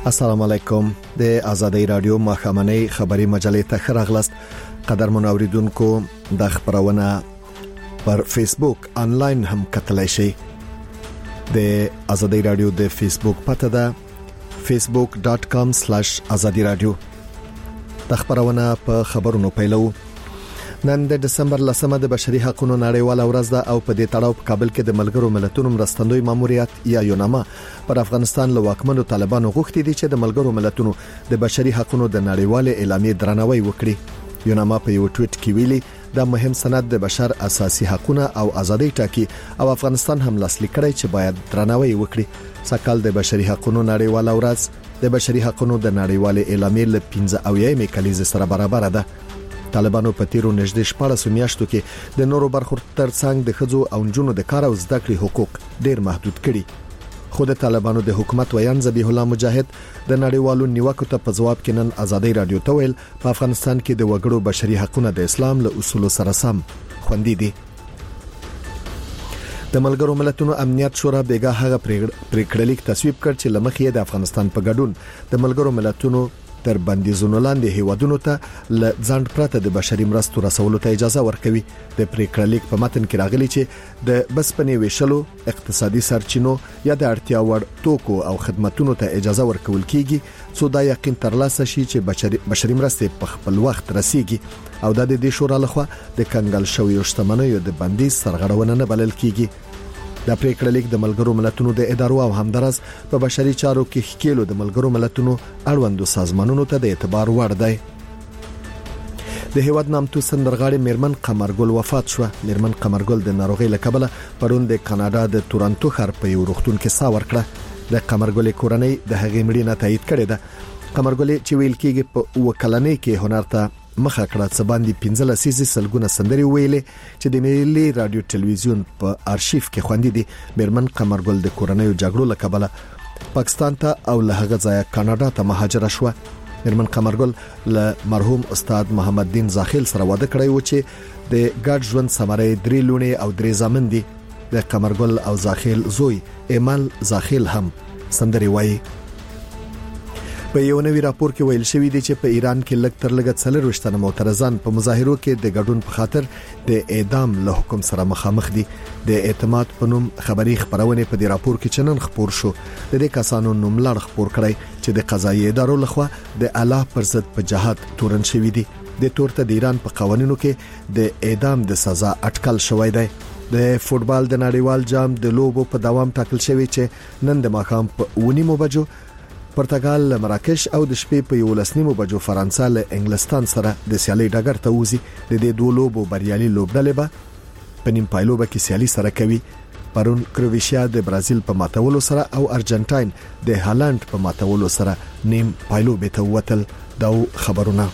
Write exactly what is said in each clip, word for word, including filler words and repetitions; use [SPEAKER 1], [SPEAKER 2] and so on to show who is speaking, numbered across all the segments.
[SPEAKER 1] السلام علیکم. د آزادۍ رادیو مخامنۍ خبری مجلې ته خراغلست. قدرمن اوریدونکو د خبرونه پر فیسبوک آنلاین هم کتلای شئ. د آزادۍ رادیو د فیسبوک پته ده facebook dot com slash azadi radio. د خبرونه په خبرونو پیلو. نن د دسمبر لسمه د بشري حقوقو نړیواله ورځ ده او په دې تړاو په کابل کې د ملګرو ملتونو مرستندوی ماموریت یا یوناما پر افغانستان له واکمنو طالبانو غوښتي دي چې د ملګرو ملتونو د بشري حقوقو د نړیواله اعلامیې درناوی وکړي. یوناما په یو ټویټ کې ویلي دا مهم سند د بشر اساسي حقوقو او ازادۍ ټاکي او افغانستان هم لاسلیک کړی چې باید درناوی وکړي. سکهال د بشري حقوقو نړیواله ورځ د بشري حقوقو د نړیواله اعلامیې له پنځه اویایم کلیزې سره برابر ده. طالبانو په تیرو نږدې شپږ میاشتو کې د نورو برخو ترڅنګ د خځو او نجونو د کار او زده کړې حقوق ډیر محدود کړي. خو د طالبانو د حکومت ویان ذبیح الله مجاهد د نړیوالو نیوکو ته په جواب کې نن آزادۍ رادیو ته ویل په افغانستان کې د وګړو بشري حقوقو د اسلام له اصولو سره سم خوندي دي. د ملګرو ملتونو امنیت شورا بیګا هغه پریکړلیک تصویب کړ چې لمخې د افغانستان په ګډون د ملګرو ملتونو تر بندیزونو لاندې هیوادونو ته ل ځند پرته د بشري مرستو رسولو ته اجازه ورکوي. د پریکړلیک په متن کې راغلي چې د بسپنې ویشلو اقتصادي سرچینو یا د اړتیا وړ توکو او خدماتو ته اجازه ورکول کیږي څو دا یقین ترلاسه شي چې بشري بشري مرستې په خپل وخت رسیږي او د دې شورا لخوا د کنګل شوی شتمنیو د بندیز سرغړونه نه بلل کیږي. د پریکړلیک د ملګرو ملتونو د ادارو او همدارس په بشري چارو کې خکېلو د ملګرو ملتونو اړوندو سازمانونو ته د اعتبار وړ دی. د هیواد نامتو سندرغاړي میرمن قمرګل وفات شو. میرمن قمرګل د ناروغۍ له کبله پرون د کاناډا د تورنټو ښار په یو روغتون کې سا ورکړه. د قمرګل کورنۍ د هغې مړینه تایید کړې ده. قمرګل چې ویل کېږي په وکلنۍ کې هنر ته مخه کړه څه باندې پنځه لسیزې سلګونه سندري ویلې چې د ملي رادیو ټلویزیون په ارشیف کې خوندي دي. میرمن قمرګل د کورنۍ جګړو له کبله پاکستان ته او له هغه ځایه کاناډا ته مهاجره شو. میرمن قمرګل له مرحوم استاد محمد دین زاخیل سره واده کړی و چې د ګډ ژوند ثمره درې لونې او درې زامن دي. د قمرګل او زاخیل زوی ایمل زاخیل هم سندري وایي. په یو نوی راپور کې ویل شوی دی چې په ایران کې لږ تر لږه څلور وشتنه معترضان په مظاهرو کې د ګډون په خاطر د اعدام له حکم سره مخامخ دي. د اعتماد په نوم خبري خبرونه په دې راپور کې چنن خبر شو. د دې کسانو نوم لړ خبر کړی چې د قضایي ادارو لخوا د الله پر ضد په جهاد تورن شوی دي. د تورته د ایران په قوانینو کې د اعدام د سزا اټکل شوی دی. د فوتبال د نړیوال جام د لوبو په دوام ټاکل شوی چې نن د ماښام په ونیمو بجو پرتګال له مراکش او د شپې په یو لسنیمو بجو فرانسه له انګلستان سره د سیالي ډګر ته وځي. د دې دوه لوبو بریالي لوبډلې به په نیم پایلوبه کې سیالي سره کوي. پرون کروشیا د برازیل په ماتولو سره او ارجنټاین د هالند په ماتولو سره نیم پایلوبه ته وتل. دا خبرونه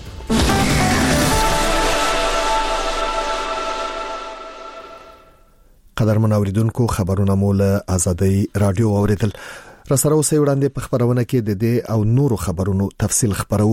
[SPEAKER 1] قدرمن اوریدونکو خبرونه مول آزادۍ رادیو اوریدل. را سره اوسې وړاندې په خبرونه کې د دې او نورو خبرونو تفصیل خبرو.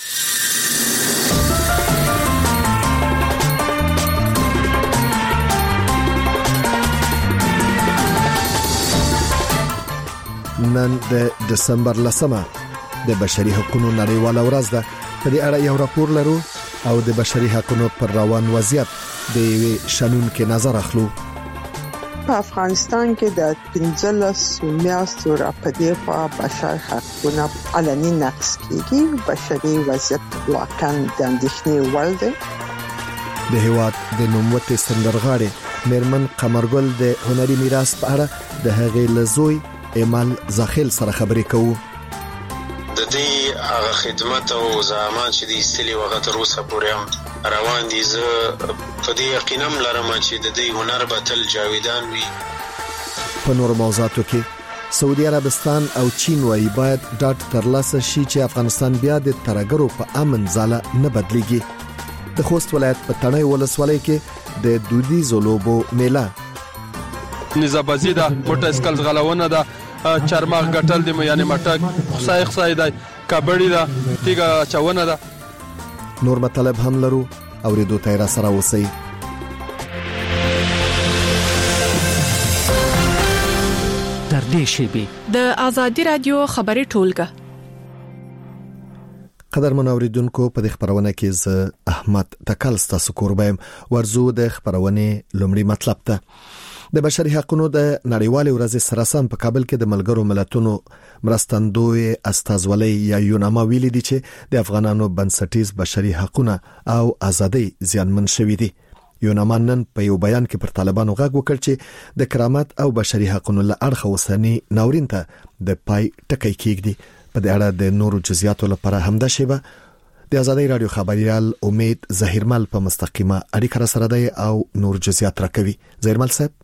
[SPEAKER 1] نن د دسمبر لسمه د بشري حقوقو نړیواله ورځ ده. په دې اړه یو راپور لرو او د بشري حقوقو پر روان وضعیت د یوې شنونکو نظر اخلو.
[SPEAKER 2] په افغانستان کې د پنځلس میاشتو راپدې په بشر حقوقو علني نقض کیږي. بشري وضعیت واقعا د اندېښنې وړ دی.
[SPEAKER 1] د هیواد د نوموتې سندرغاړي میرمن قمرګل د هنري میراث په اړه د هغې لزوی ایمل زاخیل سره خبرې کوو.
[SPEAKER 3] د دې هغه خدمت او زحمات چې د استلي وخت روسه پورې هم روان دي. زه په دې یقینم لرم چې د دې هنر به تل جاویدان وي.
[SPEAKER 1] په نور موضوعاتو کې سعودي عربستان او چین وايي باید ډاټ ترلاسه شي چې افغانستان بیا د ترګرو په امن ځاله نه بدليږي. د خوست ولایت په تڼۍ ولسوالۍ کې د دودیزو لوبو میله
[SPEAKER 4] نزابازی ده، بوټه اسکل غلونه ده، چرماغ ګټل دي، یعنی مټک خصای خصای ده، کبډی ده، تیګه چاونه ده.
[SPEAKER 1] نور مطلب هم لرو او ریدو تیر سره وسی.
[SPEAKER 5] در دې شی به
[SPEAKER 6] د آزادی رادیو خبري ټولګه
[SPEAKER 1] قدرمن اوریدونکو په دې خبرونه کې ز احمد تکل ستاسو کوربایم ورزو د خبرونه لومړی مطلب ته د بشري حقوقو د نړیوال ورځ سره سم په کابل کې د ملګرو ملتونو مرستندوی استازولۍ یا یوناما ویلي دي چې د افغانانو بنسټیز بشري حقوقو او ازادي زیانمن شوي دي. یوناما نن په یو بیان کې پر طالبانو غږ وکړ چې د کرامت او بشري حقوقو له اړخه وسنی ناورین ته د پای ټکی کېږي. په دې اړه د نورو جزئیاتو لپاره همدا شیبه د آزادۍ رادیو خبريال امید ظهیرمل په مستقیمه اړیکه سره دی او نور جزئیات راکوي. ظهیرمل صاحب،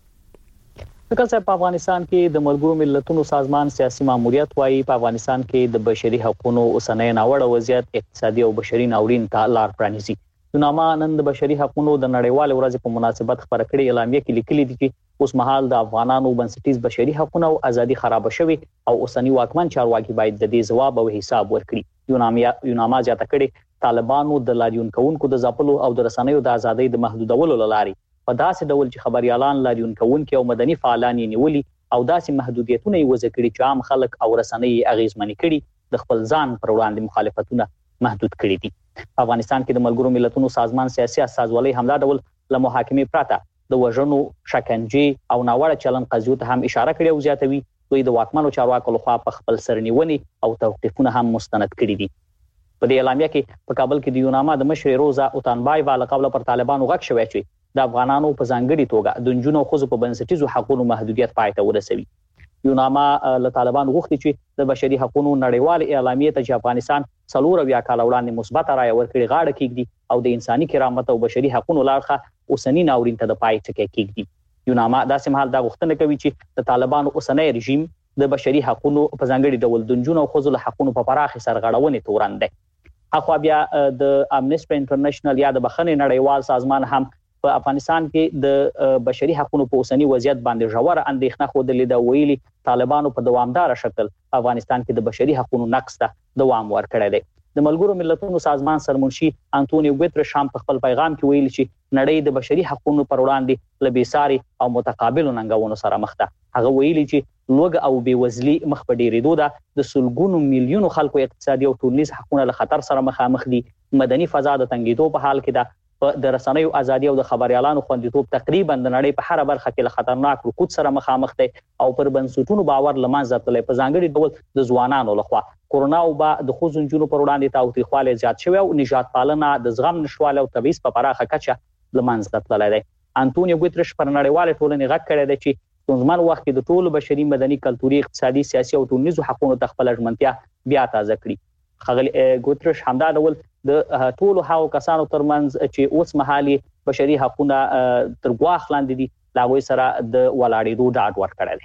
[SPEAKER 5] دغه په افغانستان کې د ملګرو ملتونو سازمان سیاسي ماموریت وايي په افغانستان کې د بشري حقوقو اوسنۍ ناوړه وضعیت اقتصادي او بشري ناورین ته لار پرانیزي. یوناما نن د بشري حقوقو د نړیوال ورځ په مناسبت خبره کړې اعلامیه کې لیکلي دي چې اوس مهال د افغانانو بنسټیز بشري حقوقو او ازادي خراب شوي او اوسنی واکمن چارواکي باید د دې ځواب او حساب ورکړي. یوناما یوناما ځاته کړي طالبانو د لاریون کوونکو د ځپلو او د رسنیو د ازادۍ د محدودولو لاري په داسې ډول چې خبريالان لاریون کوونکي او مدني فعالان نیولي او داسې محدودیتونه یې وضع کړي چې عام خلک او رسنۍ اغیزمنې کړي د خپل ځان پر وړاندې مخالفتونه محدود کړي دي. په افغانستان کې د ملګرو ملتونو سازمان سیاسي استازولۍ همدا ډول له محاکمې پراته د وژنو، شکنجې او ناوړه چلن قضیو ته هم اشاره کړې او زیاتوي دوی د واکمنو چارواکو لخوا په خپل سرنیونې او توقیفونه هم مستند کړي دي. په دې اعلامیه کې په کابل کې د یوناما د مشر روزا اوتانبای والا قبل پر طالبانو غږ شوی چې د افغانانو په ځانګړي توګه د جنونو خو په بنسټیزو حقوقو محدودیت پای ته ورسوي. یوناما له طالبانو غوښتي چې د بشري حقوقو نړیوال اعلامیه ته چې افغانستان څلور بیا کال وړاندې مثبت رائے ورکړي غاړه کېږي او د انساني کرامت او بشري حقوقو لارښه اوسنی ناورین ته د پای ټکی کېږي. یوناما داسې مهال دا غوښتنه کوي چې د طالبانو اوسنی رژیم د بشري حقوقو په ځانګړي ډول د جنونو خو له حقوقو په پراخه سرغړونې تورن دی. اخو بیا د امنیسټي انټرنیشنل یا د بخښنې نړیوال سازمان هم په افغانستان کې د بشري حقوقو په اوسنی وضعیت باندې ژوره اندېښنه خوده د ویلي طالبانو په دوامدار شکل افغانستان کې د بشري حقوقو نقض ته دوام ورکړی دی. د ملګرو ملتونو سازمان سرمنشي انټونیو ګوتریش هم په خپل پیغام کې ویلي چې نړۍ د بشري حقوقو پر وړاندې لبیساري او متقابل ننګونو سره مخ ده. هغه ویلي چې لوګ او بیوزلي مخ په ډیرېدو ده، د سلګونو میلیونو خلکو اقتصادي او ټولنیز حقوقونه له خطر سره مخامخ دي، مدني فضا د تنګېدو په حال کې ده، د رسنیو ازادي او د خبريالانو خوندیتوب تقریبا د نړۍ په هر برخه کې له خطرناک رکود سره مخامخ دي او پر بنسټونو باور لمانځه تللی په ځانګړي ډول د ځوانانو لخوا کورونا او با د خوځنجونو پر وړاندې تاوتریخواله زیات شوی او نجات پالنه د زغم نشواله او تبعیض په پراخه کچه لمانځه تللی دی. انټونیو ګوتریش پر نړیواله ټولنې غږ کړی دی چې ستونزمن وخت کې د ټولو بشري، مدني، کلتوري، اقتصادي، سیاسي او ټولنیزو حقوقو ته خپل ژمنتیا بیا تازه کړي. خغل ګوتریش همدا ډول د ټولو هاو کسانو ترمنځ چې اوس مهالي بشري حقوقونه تر ګواښ لاندې دي لاوي سره د ولاړېدو ډاډ ورکړل.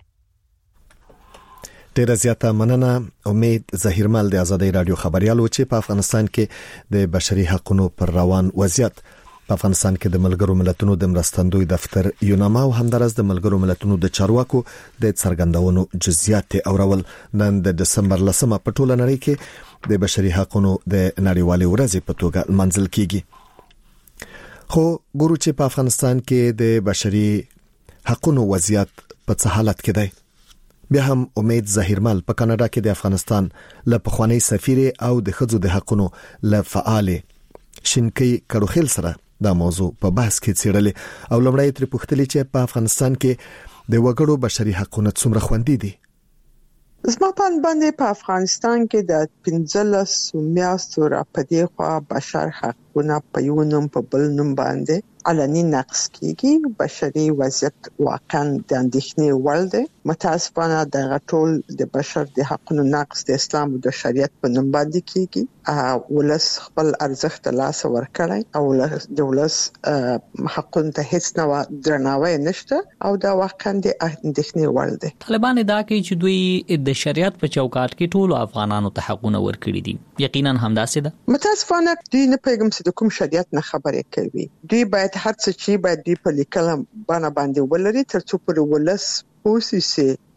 [SPEAKER 1] ډیره زیاته مننه امید ظهیرمل د آزادۍ رادیو خبريالو چې په افغانستان کې د بشري حقوقو پر روان وضعیت په افغانستان کې د ملګرو ملتونو د مرستندوی دفتر یوناما او همدارس د ملګرو ملتونو د چارواکو د څرګندونو جزئیات اورول نن د دسمبر لسمه په ټوله نړۍ کې د بشري حقوقو د نړیوالې ورځې په توګه منځل کیږي. خو ګورو چې په افغانستان کې د بشري حقوقو وضعیت په څه حالت کې دی. بیا هم امید ظهیرمل په کاناډا کې د افغانستان له پخوانی سفیر او د خځو د حقوقو له فعال شینکی کړوخیل سره دا موضوع په بحث کې څیړلې او لمړی تر پوښتلې چې په افغانستان کې د وګړو بشري حقوقو څومره خوندي دي.
[SPEAKER 2] زما په باندې په افغانستان کې د پنځلس میاشتو را پدې خوا بشر حقوقونه په یو نوم په بل نوم باندې علني نقض کیږي. بشري وضعیت واقعا د اندېښنې وړ دی. متاسفانه د ټول د بشر د حقوقو نقض د اسلام او د شریعت په نوم باندې کیږي. ولس خپل ارزښت لاس ورکړي او د ولس حقوقو ته هیڅ نوع درناوی نشته او دا واقعا د اندېښنې وړ دی.
[SPEAKER 5] طالبان دا کوي چې دوی د شریعت په چوکاټ کې ټول افغانانو ته حقوقونه ورکړي دي. یقینا همداسې ده.
[SPEAKER 2] متاسفانه دوی نه پیغام چې د کوم شریعت نه خبرې کوي. دوی باید هر څه چې باید دوی په لیکل باندې باندې ولري ترڅو پر ولس پوسي سي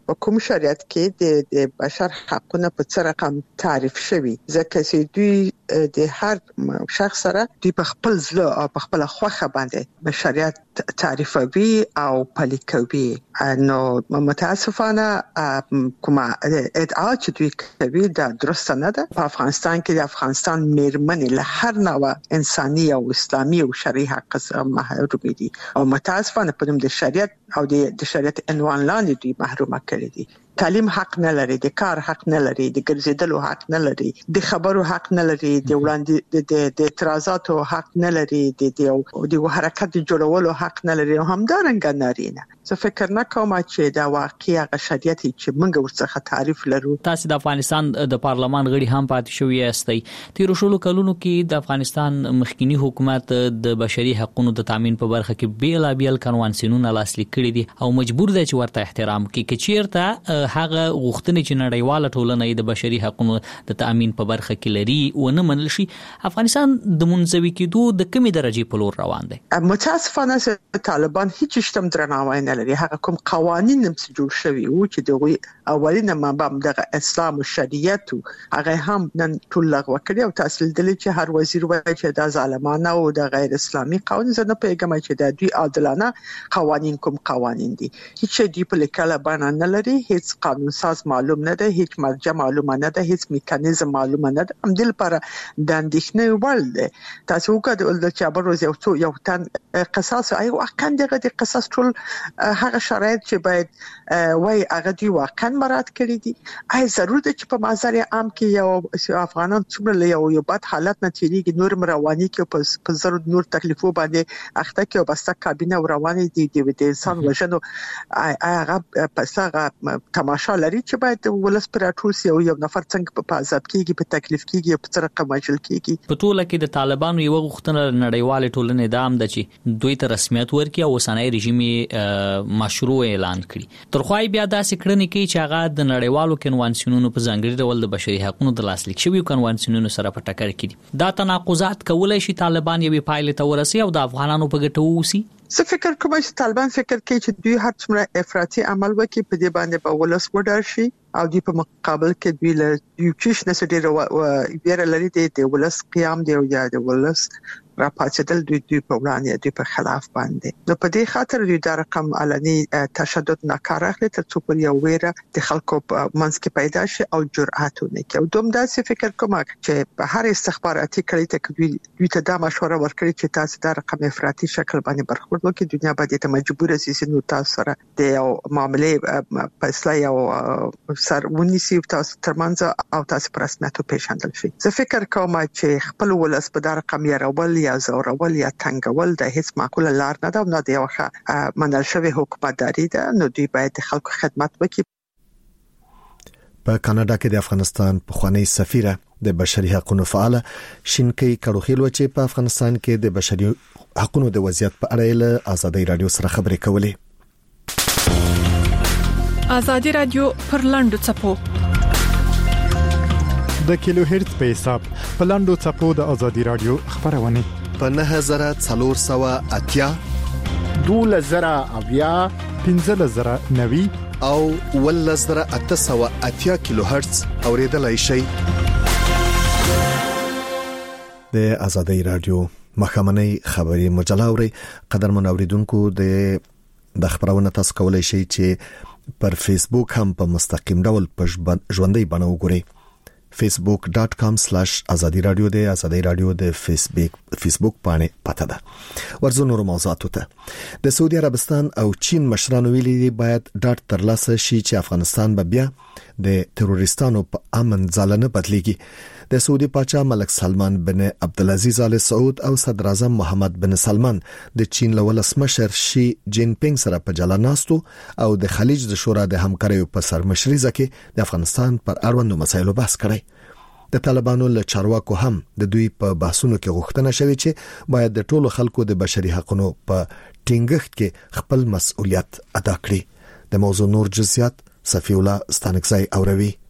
[SPEAKER 2] په کوم شریعت کې د د بشر حقونه په څه رقم تعریف شوی ځکه چې دوی د هر شخص سره دوی په خپل ځل او په خپل خوخه باندې د شریعت تعریفوي او پلي کوي. نو متاسفانه کومه ادعا چې دوی کوي دا درست نه ده. په افغانستان کې د افغانستان میرمنې له هر نوع انساني او اسلامي او شرعي حق څخه محروم دي او متاسفانه په د شریعت او د شریعت عنوان لاندې دوی محروم کړي دي. تعلیم حق نه لري، د کار حق نه لري، د ګرځېدلو حق نه لري، د خبرو حق نه لري، د وړاندې د د اعتراضاتو حق نه لري، د د د حرکت جوړولو حق نه لري او همدارنګه نارینه. زه فکر نه کوم چې دا واقعي هغه شریعت چې موږ ورڅخه تعریف لرو.
[SPEAKER 5] تاسو د افغانستان د پارلمان غړي هم پاتې شوی یاستئ. تیر شلو کلونو کې د افغانستان مخکنی حکومت د بشري حقوقو د تامین په برخه کې بیل بیل قانونونه لاسلیک کړي دي او مجبور دي چې ورته احترام کوي. کې چیرته هغه غوښتنې چې نړیواله ټولنه د بشري حقوقو د تامین په برخه کې لري و نه منل شي، افغانستان د منځوي کېدو د کمی درجه په لور روان دی.
[SPEAKER 2] متاسفانه طالبان هیڅ شتم درناوی نه لري. هغه کوم قوانين هم جوړ شوي او چې دغه اولینه مبام د اسلام او شریعت هغه هم نن ټول لغوه کړی او تاسو دلی چې هر وزیر وایي چې دا ظالمانه او د غیر اسلامي قوانين زنه پیغام چې د دوی عادلانه قوانين کوم قوانين دي هیڅ دی په لیکاله باندې نه لري، هیڅ قانون ساز معلوم نه ده، هیڅ مرجع معلومه نه ده، هیڅ میکانیزم معلومه نه ده. هم دل پر د اندېښنې وړ ده. تاسو وګورئ چې ابروز یو څو یو تن قصاص ای واقعا دغه د قصاص ټول هغه شرایط چې باید وای هغه دی واقعا مراد کړی دي. ای ضروري ده چې په مازار عام کې یو افغانان څومره یو یو بد حالت نه تیریږي نور رواني کې په زر نور تکلیفو باندې اخته کې او بسته کابینه رواني دي د انسان وژنو هغه پسغه تماشا لري چې باید ولس پر ټول سي او یو نفر څنګه په عذاب کېږي په تکلیف کېږي په څه رقم ماجل کېږي.
[SPEAKER 5] په ټوله کې د طالبانو یو غوښتنه نړیواله ټولنې دام د چې دوی ته رسمیت ورکړي او اوسنۍ رژیم مشروع اعلان کړي. ترخوای بیا داسې کړنې کوي چې هغه د نړیوالو کنوانسیونونو په ځانګړي ډول د بشري حقوقو د لاسلیک شوی کنوانسیونونو سره په ټکر کې دي. دا تناقضات کولای شي طالبان یوې پایلې ته ورسي او د افغانانو په ګټه ووسی.
[SPEAKER 2] زه فکر کوم چې طالبان فکر کوي چې دوی هر څومره افراطي عمل وکړي په دې باندې په ولس وډار شي او دوی په مقابل کې دوی له یو چیش نه سړي او بیره لري د ولس قیام دی او یا د ولس راپاتېدل دوی دوی په وړاندې دوی په خلاف باندې. نو په دې خاطر دوی د رقم علني تشدد ناکاره اخلي تر څو پر یو ویره د خلکو په منځ کې پیدا شي او جرأت ونکړي. او دوم داسې فکر کوم چې په هر استخباراتي کړي ته دوی دوی ته دا مشوره ورکړي چې تاسو د رقم افراطي شکل باندې برخورد وکړئ، دنیا باندې ته مجبور شي نو تاسو سره د یو معاملې په اصلاح او سر ونیسي تاسو ترمنځ او تاسو پر رسمیت پیژندل شي. زه فکر کوم چې خپل ولس په دا رقم یې راول یا زورول یا تنګول د هیڅ معقوله لار نه ده او نه د یو منل شوی حکومتداري ده. نو دوی باید د خلکو خدمت وکړي.
[SPEAKER 1] په کاناډا کې د افغانستان پخوانی سفیره د بشري حقوقو فعال شینکي کړوخیل و چې په افغانستان کې د بشري حقوقو د وضعیت په اړه له ازادي رادیو سره خبرې کولې.
[SPEAKER 6] ازادي رادیو پر لاندو چپو
[SPEAKER 7] د کیلو هرتز په حساب په لاندو چپو د ازادي رادیو خبرونه
[SPEAKER 1] په نه هزار څلور سوه اتیا
[SPEAKER 8] دوله زره اویا
[SPEAKER 7] پنځه زره نوي
[SPEAKER 1] او ول زره اته سوه اتیا کیلو هرتز اوریدلای شي. د ازادي رادیو مخامنۍ خبري مجلوري قدرمن اوریدونکو د د خبرونه تاسو کولای شئ چې پر فیسبوک هم په مستقیم ډول په ژوندۍ بڼه وګورئ. facebook dot com slash azadi radio د azadi radio د فیسبوک فیسبوک باندې پته ده. ورزو نور موضوعاتو ته د سعودي عربستان او چین مشرانو ویلي دي باید ډاټ ترلاسه شي چې افغانستان به بیا د تروریستانو په امن ځالنه بدليږي. د سعودي پاچا ملک سلمان بن عبدالعزيز ال سعود او صدر اعظم محمد بن سلمان د چین لولس مشر شي جین پینګ سره په جلاناستو او د خلیج د شورا د همکارۍ په سرمشري ځکه د افغانستان پر اړوندو مسایلو بحث کړي. د طالبانو له چارواکو هم د دوی په بحثونو کې غوښتنه شوې چې باید د ټولو خلکو د بشري حقوقو په ټینګښت کې خپل مسؤلیت ادا کړي. د موضوع نور جزئیات صفی الله ستانکزی اوروي.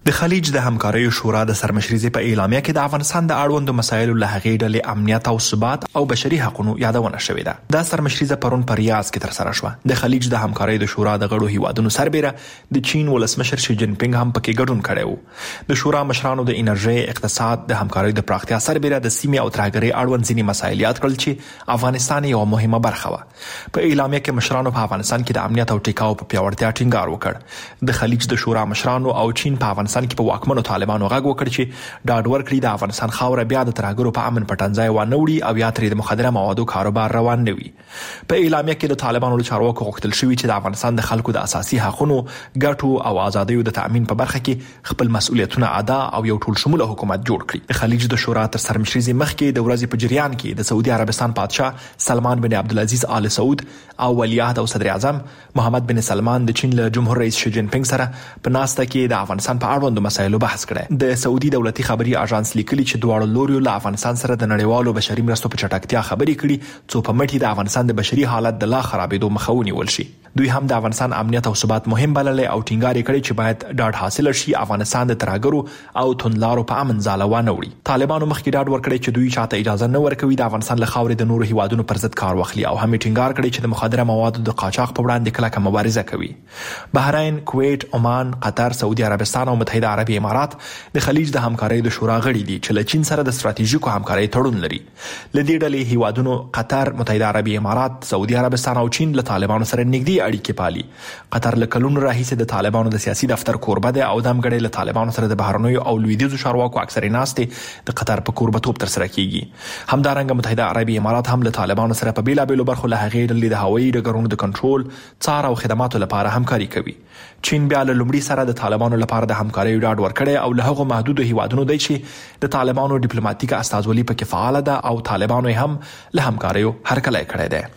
[SPEAKER 9] د خلیج د همکارۍ شورا د سرمشرۍ په اعلامیه کې د افغانستان د اړوندو مسایلو له هغې ډلې امنیت او ثبات او بشري حقوقو یادونه شوې ده. دا سرمشرۍ پرون په ریاض کې ترسره شوه. د خلیج د همکارۍ د شورا د غړو هیوادونو سربېره د چین ولسمشر شي جین پینګ هم پکې ګډون کړی و. د شورا مشرانو د انرژي، اقتصاد، د همکارۍ د پراختیا سربېره د سیمې او ترهګرۍ اړوند ځینې مسایل یاد کړل چې افغانستان یو مهمه برخه وه. په اعلامیه کې مشرانو په افغانستان کې د امنیت او ټیکاو په پیاوړتیا ټینګار وکړ. د خلیج د شورا مشرانو او چین په افغانستان کې په واکمنو طالبانو غږ وکړ چې ډاډ ورکړي د افغانستان خاوره بیا د ترهګرو په امن پټنځای وانه وړي او یا ترې د مخدره موادو کاروبار روان نه وي. په اعلامیه کې د طالبانو له چارواکو غوښتل شوي چې د افغانستان د خلکو د اساسي حقوقو، ګټو او ازادیو د تأمین په برخه کې خپل مسؤلیتونه ادا او یو ټول شموله حکومت جوړ کړي. د خلیج د شورا تر سرمشرۍ مخکې د ورځې په جریان کې د سعودي عربستان بادشاه سلمان بن عبدالعزیز آل سعود او ولیعهد او صدر اعظم محمد بن سلمان د چین له جمهور رئیس شي جین پینګ سره په ناسته کې د افغانستان په اړوندو مسایلو بحث کړی. د سعودي دولتي خبري اژانس لیکلي چې دواړو لوريو له افغانستان سره د نړیوالو بشري مرستو په چټکتیا خبرې کړي څو په مټي د افغانستان د بشري حالت د لا خرابېدو مخه ونیول شي. دوی هم د افغانستان امنیت او ثبات مهم بللی او ټینګار کړی چې باید ډاډ حاصل شي افغانستان د ترهګرو او توندلارو په امن ځاله وانه وړي. طالبانو مخکې ډاډ ورکړی چې دوی چاته اجازه نه ورکوي د افغانستان له خاورې د نورو هیوادونو پر ضد کار واخلي او هم ټینګار کړی چې د مخدره موادو د قاچاق په وړاندې کلکه مبارزه کوي. بحرین، کویت، عمان، قطر، سعودي عربستان او متحده عربي امارات د خلیج د همکارۍ د شورا غړي دي چې له چین سره د ستراتیژیکو همکارۍ تړون لري. له دې ډلې هیوادونو قطر، متحده عربي امارات، سعودي عربستان او چین له طالبانو سره نږدې اړیکې پالي. قطر له کلونو راهیسې د طالبانو د سیاسي دفتر کوربه دی او د همګړۍ له طالبانو سره د بهرنیو او لویدیځو چارواکو اکثرې ناستې د قطر په کوربتوب ترسره کیږي. همدارنګه متحده عربي امارات هم له طالبانو سره په بیلابیلو برخو له هغې ډلې د هوایي ډګرونو د کنټرول، څار او خدماتو لپاره همکاري کوي. چین بیا له لومړي سره د طالبانو لپاره د همکارۍ ډاډ ورکړی او له هغو محدودو هیوادونو دی چې د طالبانو ډیپلوماټیک استازولي پکې فعاله ده او طالبانو هم له همکاریو هرکلی کړی دی.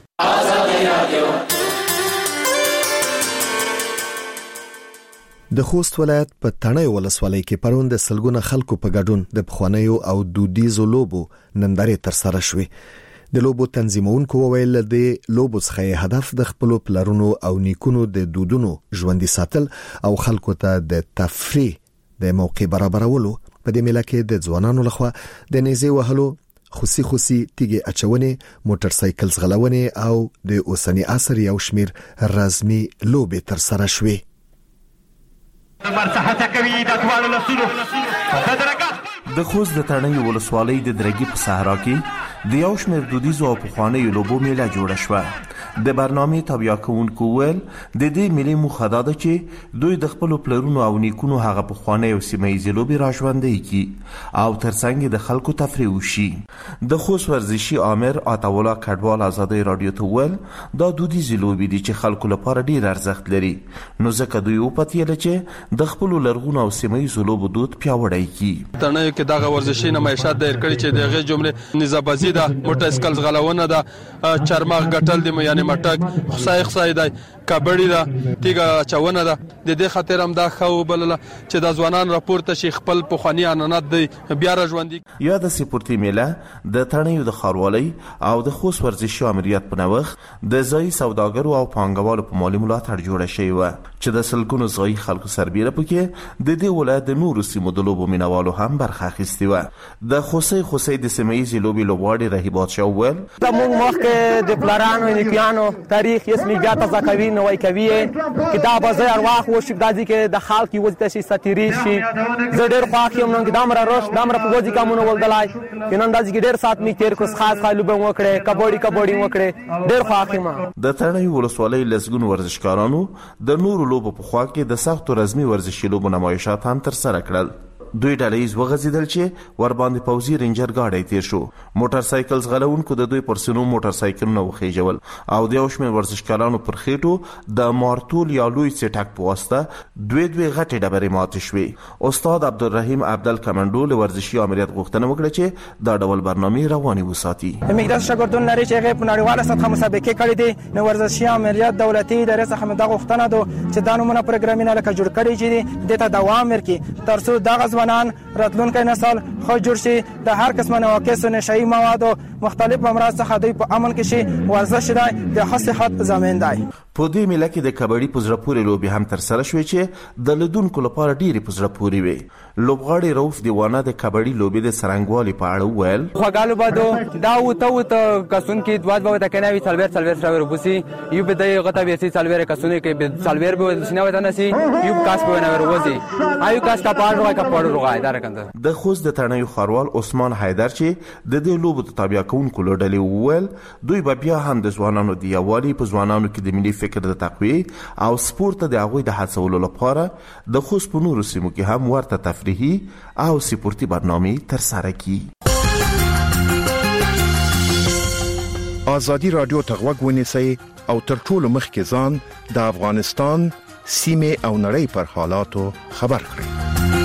[SPEAKER 1] د خوست ولایت په تڼیو ولسوالۍ کې پرون د سلګونه خلکو په ګډون د پخوانیو او دودیزو لوبو نندارې ترسره شوې. د لوبو تنظیمونکو وویل د لوبو څخه هدف د خپل پلرونو او نیکونو د دودونو ژوندۍ ساتل او خلکو ته د تفریح د موقع برابرولو. په دې مله کې د ځوانانو لخوا د نيزې وهلو، خوسي خوسي تیګي اچونې، موټر سایکل ځغلونې او د اوسنی عصر یو شمیر رزمي لوبې ترسره شوې.
[SPEAKER 10] د خوست د تڼیو ولسوالۍ د درګي په صحرا کې د یو شمېر دودیزو او پخوانیو لوبو میله جوړه شوه. د برنامې تابع کوونکو ویل د دې میلې موخه دا ده چې دوی د خپلو پلرونو او نیکونو هغه پخوانۍ او سیمه ییزې لوبې راژوندۍ کړي او ترڅنګ د خلکو تفریح وشي. د خوست ورزشي آمر عطاالله کډوال ازادۍ راډیو ته ویل دا دودیزې لوبې دي چې خلکو لپاره ډیر ارزښت لري، نو ځکه دوی وپتېله چې د خپلو لرغونو او سیمه ییزو لوبو دود پیاوړی کړي.
[SPEAKER 4] تڼیو کې دغه ورزشي نمایشات دایر کړي چې دغه جمله نزابازي ده، موټر سایکل ځغلونه ده، چرماغ ګټل دي، یعنی مټک، خصای خصای دی، کبډي ده، تیګه اچونه ده. د دې خاطر هم دا خو بلله چې د ځوانان راپورته شي خپل پخوانی عنعنات دی بیا را ژوندي.
[SPEAKER 10] یا د سپورتي میله د تڼیو د ښاروالۍ او د خوست ورزشي امریت په نوښت د ځایي سوداګرو او پانګوالو په مالي ملاتړ جوړه شوې وه چې د سلګونو ځایي خلکو سربیره پکې د دې ولایت د نورو سیمو د لوبو مینوالو هم برخه اخیستې وه. د خوسۍ خوسۍ د سیمه ییزې لوبې لوبغاړي رهي بادشاه وویل
[SPEAKER 11] زموږ مخکې د پلارانو نیکیانو تاریخ یې بیا تازه کوي، نوی کوي چې دا به زه ارواح وشي داسې کې د خلک وځي شي ستیری شي. زه ډېر خوښ یم نن دا مره روش دا مره په وځي کومونه ولدلای چې نن داسې کې ډېر سات می تیر کړ، خاص خاص لوبه وکړې، کبډي کبډي وکړې، ډېر خوښ یم.
[SPEAKER 10] د تڼیو ولسوالۍ لسګونو ورزشکارانو د نورو لوبو په خوا کې د سختو رزمي ورزشي لوبو نمایشات هم ترسره کړل. دوی ډلهیز وغځېدل چې ورباندې پوځي رینجر ګاډی تیر شو. موټر سایکل ځغلونکو د دوی پر سینو موټر سایکلونه وخیژول او د یو شمېر ورزشکارانو پر خېټو د مارتول یا لوی څټک په واسطه دوې دوې غټې ډبرې ماتې شوې. استاد عبدالرحیم عبدل کمنډو له ورزشي امریت غوښتنه وکړه چې دا ډول برنامې روانې وساتي.
[SPEAKER 11] مقدار شاګردان لري چې هغه په نړیواله سطح مسابقې کړې دي، نو ورزشي امریت دولتي ادارې څخه دا غوښتنه ده چې دا نمونه پروګرامونه لکه جوړ کړي چې د ته دوام ورکړي تر څو دغه راتلونکي نسل خو جوړ شي د هر قسم نواقص او نشئی موادو مختلف امراض څخه دوی په امن کې شي. ورزش دی د صحت ضامن دی.
[SPEAKER 10] په دې میله کې د کبډي په زړه پورې لوبي هم تر سره شوې چې د لیدونکو لپاره ډېرې په زړه پورې وي. لوبغاړي رؤف دیوانه د کبډي لوبي د څرنګوالي په اړه وویل:
[SPEAKER 11] خوګالو بادو دا وته وته کسون کې دواد به وته کناوي څلور څلور څلور بوسي یو به د غته به سي څلور کسونه کې به څلور به سينه وته نسي یو کاس په نه وروزي آیو کاس کا پاړ روای کا پاړ روای دا رکنده.
[SPEAKER 10] د خوست د تڼیو خاروال عثمان حیدر چې د دې لوبو د تابع کوونکو لړلې وویل دوی به بیا هم د ځوانانو د یووالي په ځوانانو کې د ملي فکر د تقویه او سپورت د هغوی د هڅولو لپاره د خوست په نورو سیمو کې هم ورته تفریحي او سپورتي برنامې ترسره کړي.
[SPEAKER 8] ازادي رادیو ته غوږ ونیسئ او تر ټولو مخکې ځان د افغانستان سیمې او نړۍ پر حالاتو خبر کړئ.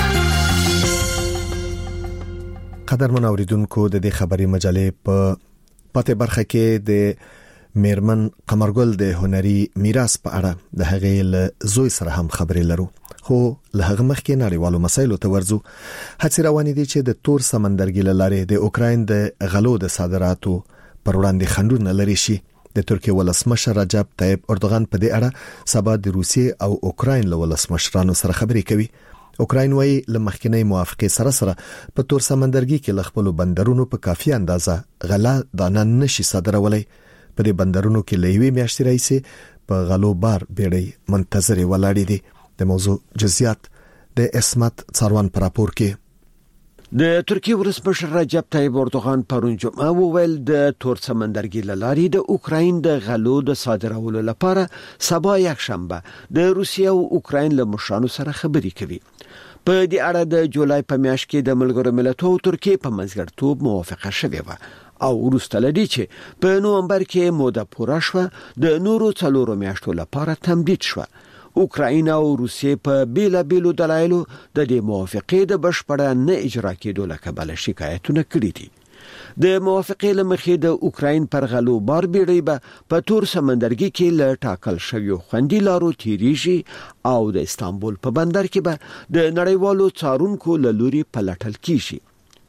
[SPEAKER 1] قدرمن اوریدونکو د دې خبري مجلې په پته برخه کې د میرمن قمرګل د هنري میراث په اړه د هغې له زوی سره هم خبرې لرو، خو له هغه مخکې نړیوالو مسایلو ته ورځو. هڅې روانې دي چې د تور سمندرګي له لارې د اوکراین د غلو د صادراتو پر وړاندې خنډونه لري شي. د ترکیه ولسمشر رجب طیب اردوغان په دې اړه سبا د روسیې او اوکراین له ولسمشرانو سره خبرې کوي. اوکراین وايي لمخکینی موافقه سره سره په تور سمندرګي کې ل خپل بندرونو په کافي اندازه غلا دانه نشي صادرولای. په دې بندرونو کې لوي میاشتې راځي په غلو بار بیړۍ منتظر ولاړې دي. د موضوع جزئیات د اسمت څاروان پر راپور کې.
[SPEAKER 12] د ترکیه ولسمشر رجب طیب اردوغان پرون جمعه وویل د تور سمندرګي لارې د اوکراین د غلو د صادرولو لپاره سبا یک شنبه د روسیې او اوکراین له مشرانو سره خبرې کوي. په دې اړه د جولای په میاشت کې د ملګرو ملتونو او ترکیه په منځګړیتوب موافقه شوې و او وروسته لدی چې په نومبر کې موده پوره شوه د نورو څلورو میاشتو لپاره تمدید شوه. اوکراین او روسیې په بیلا بیلو دلایلو د دې موافقې د بشپړه نه اجرا کېدو له کبله شکایتونه کړي دي. د موافقې لمخې د اوکراین پر غلو بار بیړۍ به په تور سمندرګي کې له ټاکل شویو خوندي لارو تیریږي او د استانبول په بندر کې به د نړیوالو څارونکو له لوري پلټل کیږي.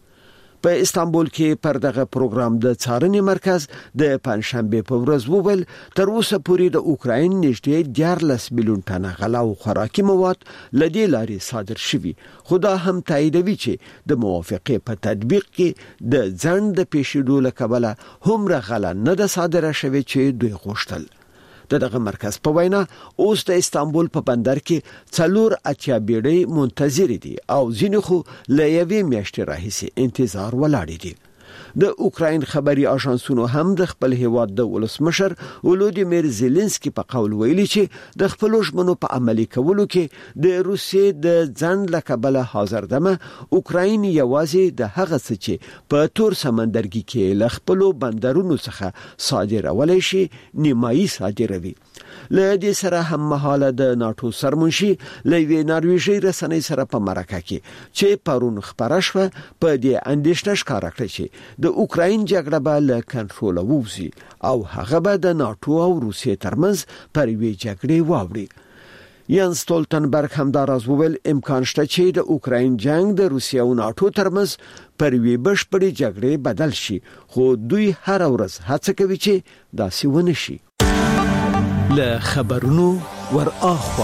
[SPEAKER 12] په استانبول کې پر دغه پروګرام د څارنې مرکز د پنځشنبه په ورځ وویل تر اوسه پورې د اوکراین نږدې دیارلس میلیون ټنه غلا او خوراکي مواد لدې لارې صادر شوي، خو دا هم تاییدوي چې د موافقې په تطبیق کې د ځنډ د پیښېدو له کبله هومره غلا نه ده صادره شوې چې دوی غوښتل. د دغه مرکز په وینا اوس د استانبول په بندر کې څلور اتیا بیړۍ منتظر دي او ځینې خو له یوې میاشتې راهیسې انتظار ولاړ دي. د اوکراین خبري اژانسونو هم د خپل هیواد د ولسمشر ولودیمیر زيلنسکي په قول ویلي چې د خپل ژمنو په عملي کولو کې د روسیې د ځند لکبله حاضر دمه اوکراین یوازې د هغه څه چې په تور سمندرګي کې ل خپل بندرونو څخه صادرولای شي نیمایي صادروي. له دې سره هم مهاله د ناتو سرمنشي لوي نارویژي رسنۍ سره په مرکه کې چې پرون خبره شوه په دې اندیشنه ښکارا کړې چې د اوکراین جګړه به له کنټرول ووځي او هغه به د ناتو او روسیې ترمنځ پر وی جګړې واوړي. یانس ستولتنبرګ هم دا راز وویل امکان شته چې د اوکراین جنگ د روسیې او ناتو ترمنځ پر وی بشپړې جګړې بدل شي، خو دوی هر ورځ هڅه کوي چې داسې ونه شي. له خبرونو ور اخوا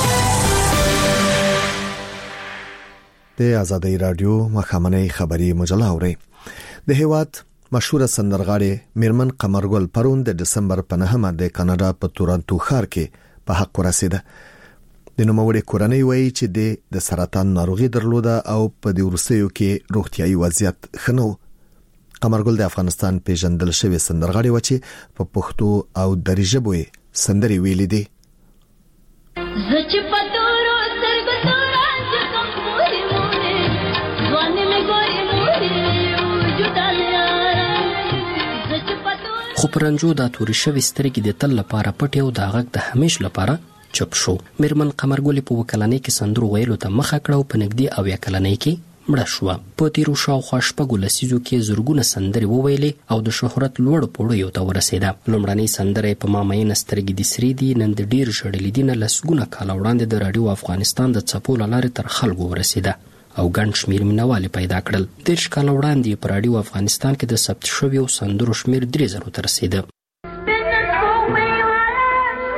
[SPEAKER 1] د آزادۍ رادیو مخامنۍ خبري مجله اوري. د هیواد مشهور سندرغاړي میرمن قمرګل پرون د دسمبر په نهمه د کاناډا په تورنټو ښار کې په حق ورسیده. د نوموړي کورنۍ وایي چې د سرطان ناروغي درلوده او په دې وروستیو کې روغتيایي وضعیت خنو. قمرګل د افغانستان پیژندل شوی سندرغاړي و چې په پښتو او دري ژبه سندري ویلي دي.
[SPEAKER 13] خو پرنجو دا توري شوی سترګې د تل لپاره پټ او دا غږ د همیش لپاره چپ شو. میرمن قمرګل په وکلانۍ کې سندرو ویلو ته مخه کړو، په نږدې او یا کلنۍ کې مړه شوه. په تیرو شاوخوا شپږو لسیزو کې زرګونه سندرې وویلې او د شهرت لوړ پوړیو ته ورسېده. لومړنۍ سندرې په ما میینه سترګې دې سرې دي نن د ډېر ژړلي دي نه لسګونه کاله وړاندې د راډیو افغانستان د څپو له لارې تر خلکو ورسېده او ګڼ شمېر مینوالې پیدا کړل. دېرش کاله وړاندې په راډیو افغانستان کې د ثبت شویو سندرو شمېر درې زرو ته رسېده.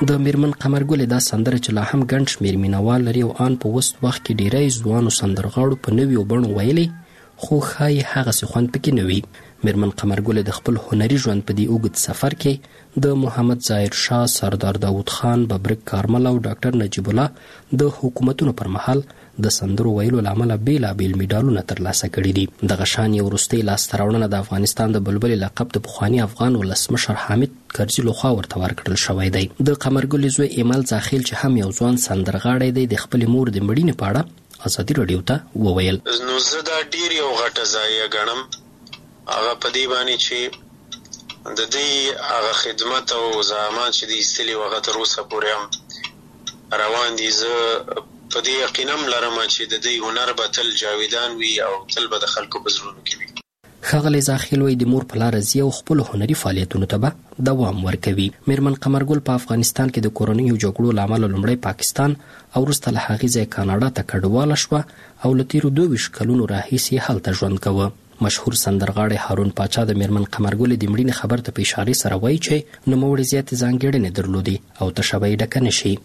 [SPEAKER 13] د میرمن قمرګل دا سندره چې لا هم ګڼ شمېر مینوال لري او آن په وست وخت کې ډیری ځوانو سندرغاړو په نویو بڼو ویلي خو ښایي هغسې خوند پکې نه وي. میرمن قمرګل د خپل هنري ژوند په دې اوږد سفر کې د محمد ظاهر شاه، سردار داود خان، ببرک کارمل او ډاکټر نجیب الله د حکومتونو پر مهال د سندرو ویلو له امله بېلابېل میډالونه ترلاسه کړي دي. دغه شان یو وروستۍ لاسته راوړنه د افغانستان د بلبلې لقب د پخواني افغان ولسمشر حامد کرزي لخوا ورته ورکړل شوی دی. د قمرګل زوی ایمل زاخیل چې هم یو ځوان سندرغاړی دی د خپلې مور د مړینې په اړه ازادي راډیو ته وویل.
[SPEAKER 3] نو زه دا ډېر یو غټه ضایعه ګڼم هغه په دې باندې چې د دې هغه خدمت او زحمات چې د ایستلي هغه تر اوسه پورې هم روان دي. زه په دې یقینم لرم چې د دې هنر به تل جاویدان وي او تل به د خلکو په زړونو کې وي.
[SPEAKER 13] ښاغلی زاخیل وایي د مور په لاره ځي او خپلو هنري فعالیتونو ته به دوام ورکوي. میرمن قمرګل په افغانستان کې د کورنیو جګړو له امله لومړی پاکستان او وروسته له هغې ځای کاناډا ته کډواله شوه او له تېرو دوه ویشت کلونو راهیسې هلته ژوند کوه. مشهور سندرغاړی هارون پاچا د میرمن قمرګل د مړینې خبر ته په اشارې سره وایي چې نوموړې زیاتې ځانګړنې درلودې او تشه به یې ډکه نه شي.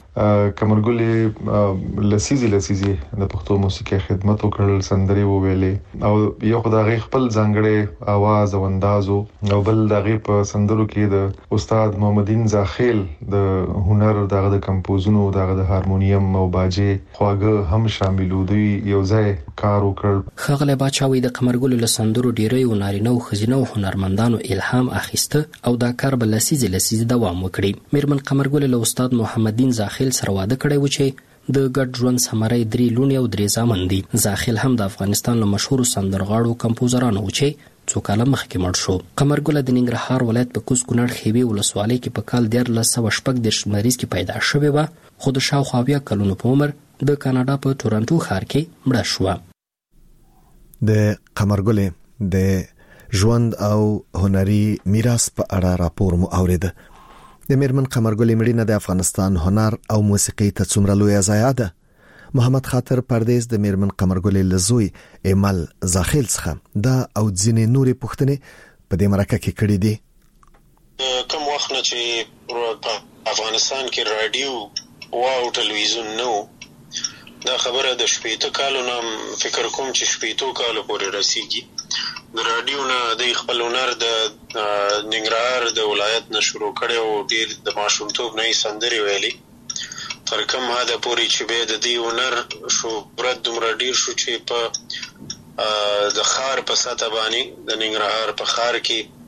[SPEAKER 14] قمرګل لسیزې لسیزې د پښتو موسیقۍ خدمت وکړل، سندرې وویلې او یو خو د هغې خپل ځانګړی اواز او انداز او بل د هغې په سندرو کې د استاد محمدین زاخیل د هنر دغه د کمپوزونو دغه د هارمونیم او باجې خواږه هم شامل و. دوی یو ځای کار وکړ.
[SPEAKER 13] ښاغلی باچا وایي د قمرګل له سندرو ډیریو نارینه او ښځینه او هنرمندانو الهام اخیسته او دا کار به لسیزې لسیزې دوام وکړي. میرمن قمرګل له استاد محمدین زاخیل سره واده کړی و چې د ګډ ژوند ثمره یې درې لوڼې او درې زامن دي. زاخیل هم د افغانستان له مشهورو سندرغاړو کمپوزرانو و چې څو کاله مخکې مړ شو. قمرګل د ننګرهار ولایت په کوز کونړ خیوې ولسوالۍ کې په کال دیارلس سوه شپږ دېرش لمریز کې پیدا شوې وه خو د شاوخوا اویا کلونو په عمر د کاناډا په تورنټو ښار کې مړه شوه.
[SPEAKER 1] د قمرګل د ژوند او هنري میراث په اړه راپور مو اوریده. د میرمن قمرګل مړینه د افغانستان هنر او موسیقۍ ته څومره لویه ضایعه ده. محمد خاطر پردیس د میرمن قمرګل لزوی ایمل زاخیل څخه دا او ځینې نورې پوښتنې په دې مرکه کې کړې دي.
[SPEAKER 3] کوم وخت نه چې په افغانستان کې رادیو او ټلویزیون نو دا خبره د شپېته کالو نام فکر کوم چې شپېتو کالو پورې رسیږي. د رادیو نه د خپل هنر د ننګرهار د ولایت نه شروع کړي او ډېر د ماشومتوب نه یې سندرې ویلي تر کوم حده پورې چې به د دې هنر شهرت دومره ډېر شو چې په د ښار په سطح باندې د ننګرهار په ښار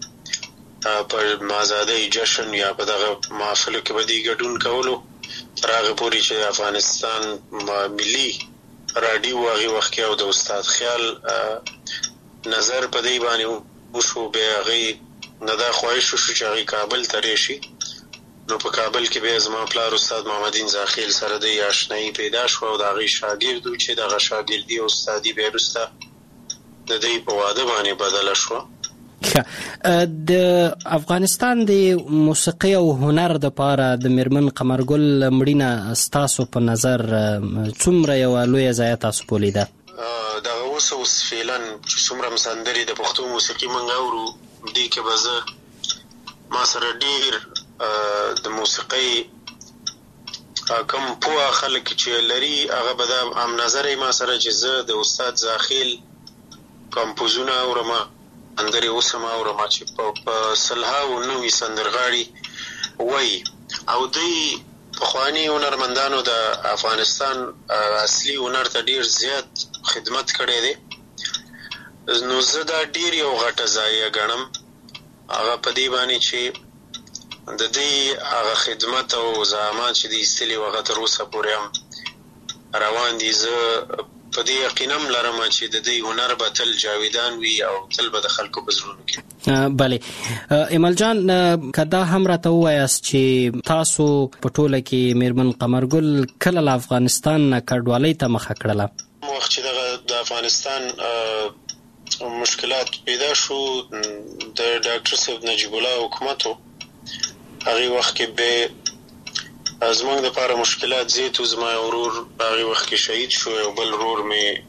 [SPEAKER 3] کې په آزادۍ جشن یا په دغه محفلو کې به دې ګډون کولو تر هغه پورې چې افغانستان ملي رادیو هغې وخت کې او د استاد خیال نظر په دې باندې وشو. بیا هغې نه دا خواهش وشو چې هغې کابل ته راشي. نو په کابل کې بیا زما پلار استاد محمدین زاخیل سره د آشنایي پیدا شوه او د هغې شاګرد و چې دغه شاګردي او استادي بیا وروسته د دې په واده باندې بدله شوه.
[SPEAKER 13] د افغانستان د موسیقي او هنر د پاره د میرمن قمرګل مړینه ستاسو په نظر څومره یو لویه ضایعه تاسو بولیده؟
[SPEAKER 3] دغه اوس اوس فعلا چې څومره سندرې د پښتو موسیقي موږ اورو دې کې به زه ما سره ډېر د موسیقۍ کوم پوه خلک چې لري هغه به دا هم نظر ما سره چې زه د استاد زاخیل کمپوزونه اورم سندرې اوس هم اورم چې په سلهاوو نوي سندرغاړي وایي او دوی پخواني هنرمندانو د افغانستان اصلي هنر ته ډېر زیات خدمت کړی دی. نو زه دا ډېر یو غټه ضایعه ګڼم هغه په دې باندې چې د دې هغه خدمت او زحمات چې د ایستلي هغه تر اوسه پورې هم روان دي. زه په دې یقینم لرم چې د دې هنر به تل جاویدان وي او تل به د خلکو په زړونو کې.
[SPEAKER 13] بله ایمل جان که دا هم راته ووایاست چې تاسو په ټوله کې میرمن قمرګل کله له افغانستان نه کډوالۍ ته مخه کړله؟
[SPEAKER 3] وخت چې دغه د افغانستان مشکلات پیدا شو د ډاکټر صاحب نجیب الله حکومت هغې وخت کې به زمونږ دپاره مشکلات زیات و. زما ورور په هغې وخت کې شهید شو او بل ورور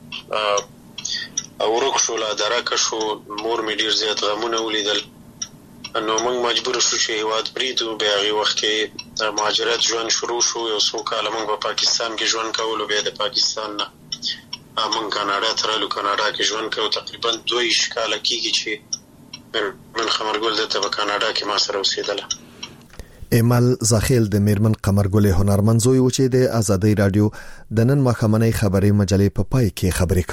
[SPEAKER 3] مې ورک شو لا درکه شو. مور مې ډېر زیات غمونه ولیدل نو موږ مجبور شو چې هېواد پرېږدو. بیا هغې وخت کې د مهاجرت ژوند شروع شو. یو څو کاله موږ په پاکستان کې ژوند کولو، بیا د پاکستان نه موږ کاناډا ته رالو. کاناډا کې ژوند کوو تقریبا دوه ویشت کاله کېږي چې میرمن قمرګل دلته په کاناډا کې ما سره اوسېدله.
[SPEAKER 1] ایمل زاخیل د میرمن قمرګل هنرمند زوی و چې د آزادۍ رادیو د نن ماښامنۍ خبري مجلې په پای کې خبرې